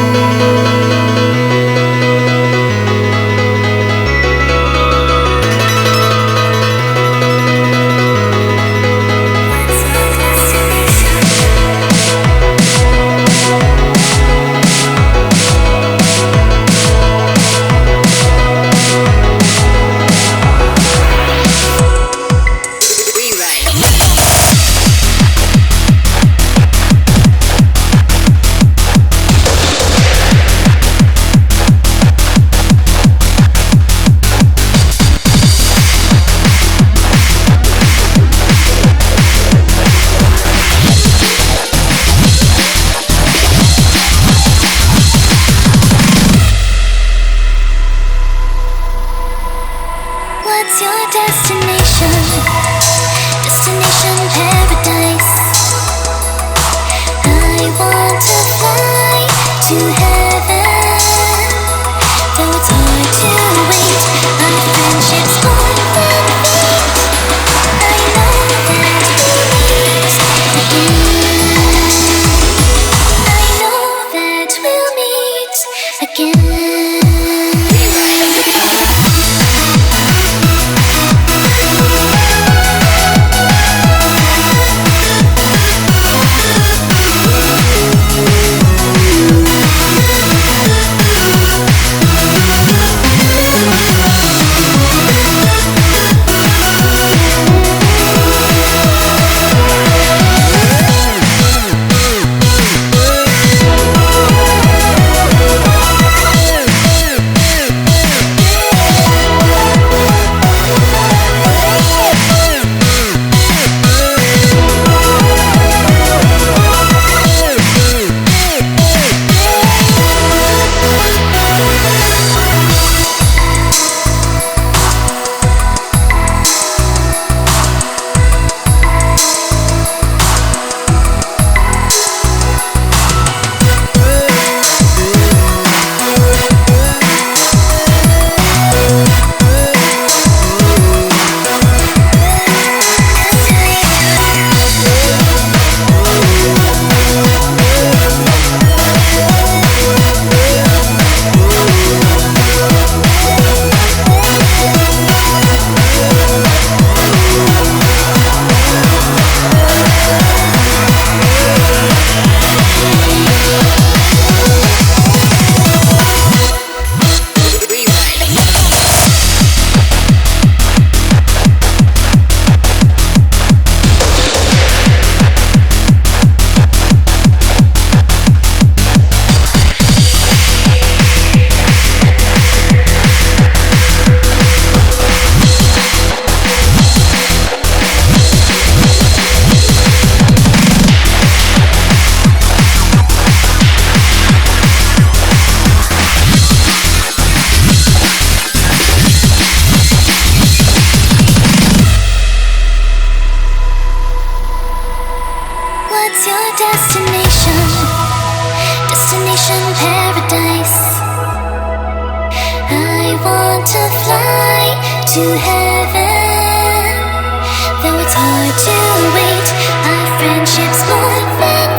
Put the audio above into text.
What's your destination? Destination paradise. I want to fly to heaven. Though it's hard to wait, our friendship's more than fate. I know that we'll meet again. I know that we'll meet again. What's your destination? Destination paradise. I want to fly to heaven. Though it's hard to wait, our friendship's more than